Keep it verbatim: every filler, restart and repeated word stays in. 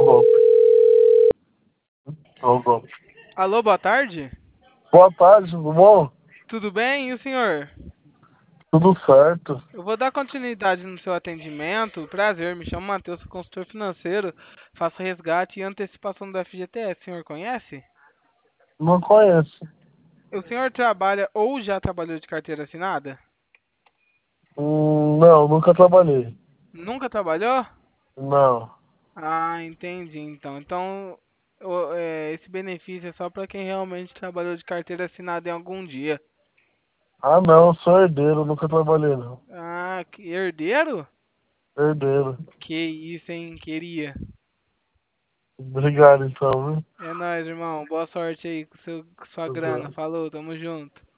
o golpe. Ó o golpe. Alô, boa tarde? Boa tarde, tudo bom? Tudo bem? E o senhor? Tudo certo. Eu vou dar continuidade no seu atendimento. Prazer, me chamo Matheus, sou consultor financeiro. Faço resgate e antecipação do F G T S. O senhor conhece? Não conheço. O senhor trabalha ou já trabalhou de carteira assinada? Hum, não, nunca trabalhei. Nunca trabalhou? Não. Ah, entendi. Então, então o- é, esse benefício é só para quem realmente trabalhou de carteira assinada em algum dia. Ah, não, sou herdeiro, nunca trabalhei, não. Ah, que herdeiro? Herdeiro. Que isso, hein? Queria. Obrigado, então, viu? É nóis, irmão. Boa sorte aí com, seu, com sua grana. Obrigado. Falou, tamo junto.